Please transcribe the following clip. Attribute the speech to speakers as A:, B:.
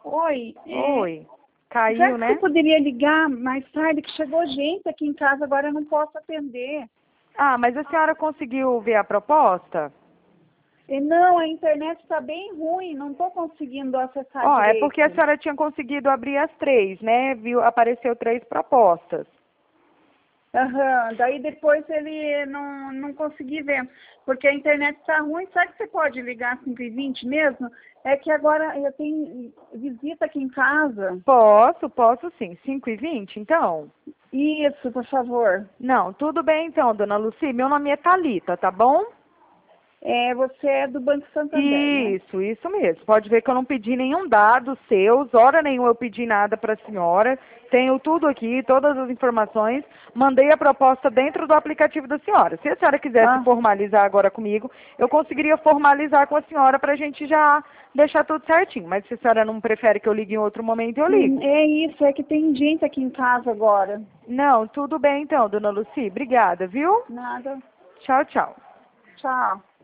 A: Oi.
B: Oi.
A: Será
B: Caiu,
A: que
B: né?
A: você poderia ligar mais tarde, que chegou gente aqui em casa, agora eu não posso atender.
B: Ah, mas a senhora conseguiu ver a proposta?
A: E não, a internet está bem ruim, não estou conseguindo acessar
B: Ó, é porque a
A: direito.
B: senhora tinha conseguido abrir as 3, né? Viu, apareceu 3 propostas.
A: Aham, daí depois ele não consegui ver, porque a internet está ruim. Será que você pode ligar às 5h20 mesmo? É que agora eu tenho visita aqui em casa.
B: Posso sim. 5h20, então?
A: Isso, por favor.
B: Não, tudo bem então, dona Luci. Meu nome é Thalita, tá bom?
A: Você é do Banco Santander, né?
B: Isso mesmo. Pode ver que eu não pedi nenhum dado seu, hora nenhuma eu pedi nada para a senhora. Tenho tudo aqui, todas as informações. Mandei a proposta dentro do aplicativo da senhora. Se a senhora quisesse
A: Ah,
B: formalizar agora comigo, eu conseguiria formalizar com a senhora para a gente já deixar tudo certinho. Mas se a senhora não prefere que eu ligue em outro momento, eu ligo.
A: é isso, é que tem gente aqui em casa agora.
B: Não, tudo bem então, dona Luci. Obrigada, viu?
A: Nada.
B: Tchau, tchau.
A: Tchau.